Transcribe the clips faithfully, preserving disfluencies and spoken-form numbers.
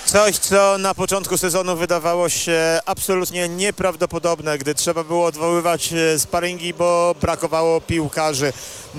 Coś, co na początku sezonu wydawało się absolutnie nieprawdopodobne, gdy trzeba było odwoływać sparingi, bo brakowało piłkarzy,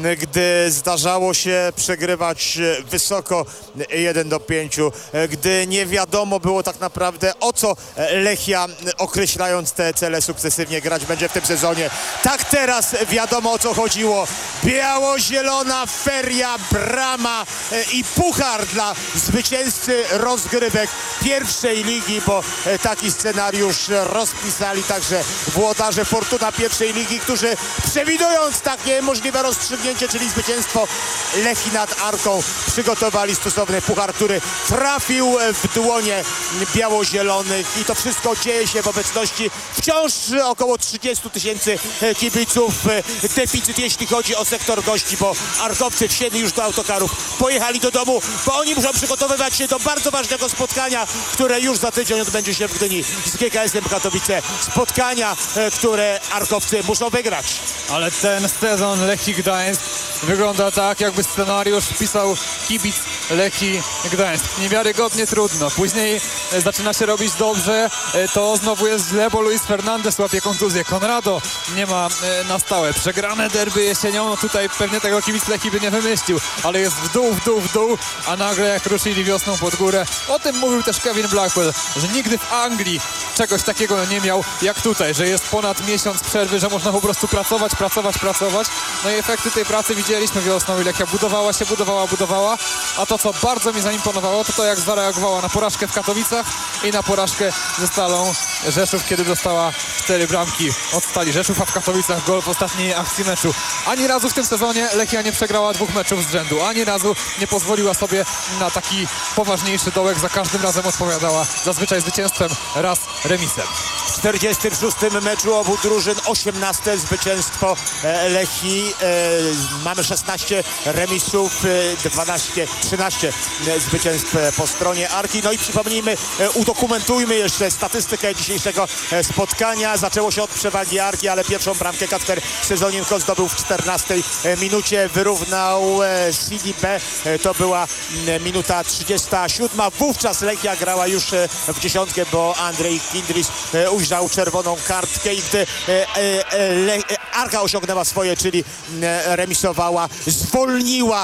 gdy zdarzało się przegrywać wysoko jeden do pięciu, gdy nie wiadomo było tak naprawdę, o co Lechia, określając te cele, sukcesywnie grać będzie w tym sezonie. Tak teraz wiadomo, o co chodziło. Biało-zielona feria, brama i puchar dla zwycięzcy rozgrywek pierwszej ligi, bo taki scenariusz rozpisali także włodarze Fortuna pierwszej ligi, którzy przewidując takie możliwe rozstrzygnięcie, czyli zwycięstwo Lechii nad Arką, przygotowali stosowny puchar, który trafił w dłonie biało-zielonych i to wszystko dzieje się w obecności wciąż około trzydziestu tysięcy kibiców. Deficyt jeśli chodzi o sektor gości, bo arkowcy wsiedli już do autokarów, pojechali do domu, bo oni muszą przygotowywać się do bardzo ważnego spotkania, które już za tydzień odbędzie się w Gdyni z G K S-em Katowice. Spotkania, które arkowcy muszą wygrać. Ale ten sezon Lechii Gdańsk wygląda tak, jakby scenariusz pisał kibic Lechii Gdańsk. Niewiarygodnie trudno. Później zaczyna się robić dobrze, to znowu jest źle, bo Luis Fernandez łapie kontuzję. Conrado nie ma na stałe. Przegrane derby jesienią, no tutaj pewnie tego kibic Lechii by nie wymyślił, ale jest w dół, w dół, w dół, a nagle jak ruszyli wiosną pod górę. O tym mówił też Kevin Blackwell, że nigdy w Anglii czegoś takiego nie miał jak tutaj, że jest ponad miesiąc przerwy, że można po prostu pracować, pracować, pracować. No i efekty tej pracy widzieliśmy wiosną i Lechia budowała się, budowała, budowała, a to, co bardzo mi zaimponowało, to to, jak zareagowała na porażkę w Katowicach i na porażkę ze Stalą Rzeszów, kiedy dostała cztery bramki od Stali Rzeszów, a w Katowicach gol w ostatniej akcji meczu. Ani razu w tym sezonie Lechia nie przegrała dwóch meczów z rzędu, ani razu nie pozwoliła sobie na taki poważniejszy dołek, za każdym razem odpowiadała zazwyczaj zwycięstwem, raz remisem. W czterdziestym szóstym meczu obu drużyn osiemnaste zwycięstwo Lechii. Mamy szesnaście remisów, dwanaście, trzynaście zwycięstw po stronie Arki. No i przypomnijmy, udokumentujmy jeszcze statystykę dzisiejszego spotkania. Zaczęło się od przewagi Arki, ale pierwszą bramkę Kacper Sezonienko zdobył w czternastej minucie. Wyrównał C D B. To była minuta trzydziesta siódma. Wówczas Lechia grała już w dziesiątkę, bo Andrzej Kindris ujrzał czerwoną kartkę i gdy Arka osiągnęła swoje, czyli remisowała, zwolniła.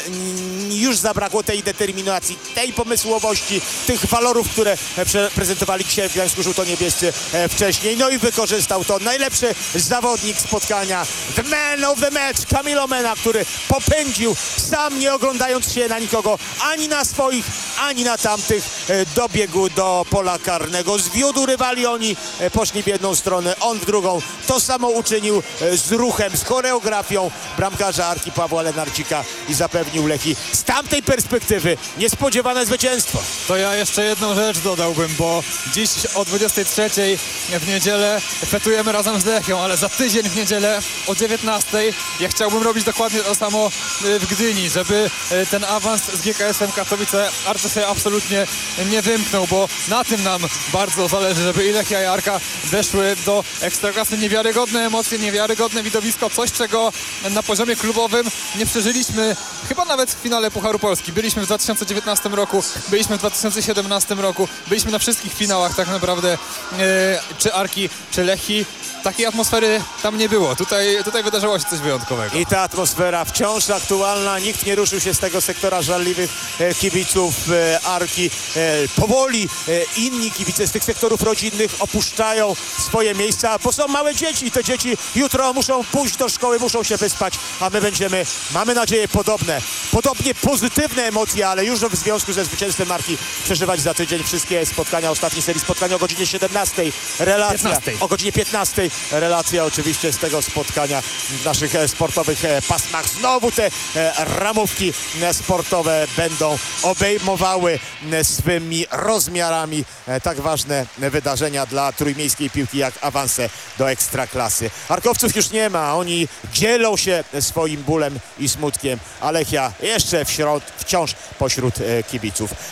Już zabrakło tej determinacji, tej pomysłowości, tych walorów, które prezentowali dzisiaj w Gdańsku żółto-niebiescy wcześniej. No i wykorzystał to najlepszy zawodnik spotkania, the man of the match, Camilo Mena, który popędził sam, nie oglądając się na nikogo, ani na swoich, ani na tamtych, dobiegł do pola karnego, zwiódł rywali, oni poszli w jedną stronę, on w drugą. To samo uczynił z ruchem, z choreografią bramkarza Arki Pawła Lenarcika i zapewnił Lechii z tamtej perspektywy niespodziewane zwycięstwo. To ja jeszcze jedną rzecz dodałbym, bo dziś o dwudziestej trzeciej w niedzielę fetujemy razem z Lechią, ale za tydzień w niedzielę o dziewiętnastej ja chciałbym robić dokładnie to samo w Gdyni, żeby ten awans z G K S-em Katowice Arce się absolutnie nie wymknął, bo na tym nam bardzo zależy, żeby i Lechia i Arka weszły do Ekstraklasy. Niewiarygodne emocje, niewiarygodne widowisko, coś, czego na poziomie klubowym nie przeżyliśmy chyba nawet w finale Pucharu Polski. Byliśmy w dwa tysiące dziewiętnastym roku, byliśmy w dwa tysiące siedemnastym roku, byliśmy na wszystkich finałach tak naprawdę, e, czy Arki, czy Lechii. Takiej atmosfery tam nie było. Tutaj, tutaj wydarzyło się coś wyjątkowego. I ta atmosfera wciąż aktualna. Nikt nie ruszył się z tego sektora żarliwych e, kibiców e, Arki. E, powoli e, inni kibice z tych sektorów rodzinnych opuszczają swoje miejsca, bo są małe dzieci i te dzieci jutro muszą pójść do szkoły, muszą się wyspać, a my będziemy, mamy nadzieję, podobne, podobnie pozytywne emocje, ale już w związku ze zwycięstwem Arki przeżywać za tydzień wszystkie spotkania, ostatniej serii spotkania o godzinie siedemnastej. Relacja piętnastej. O godzinie piętnastej. Relacja oczywiście z tego spotkania w naszych sportowych pasmach. Znowu te ramówki sportowe będą obejmowały swymi rozmiarami tak ważne wydarzenia dla trójmiejskiej piłki jak awanse do Ekstraklasy. Arkowców już nie ma, oni dzielą się swoim bólem i smutkiem, a Lechia jeszcze wśród, wciąż pośród kibiców.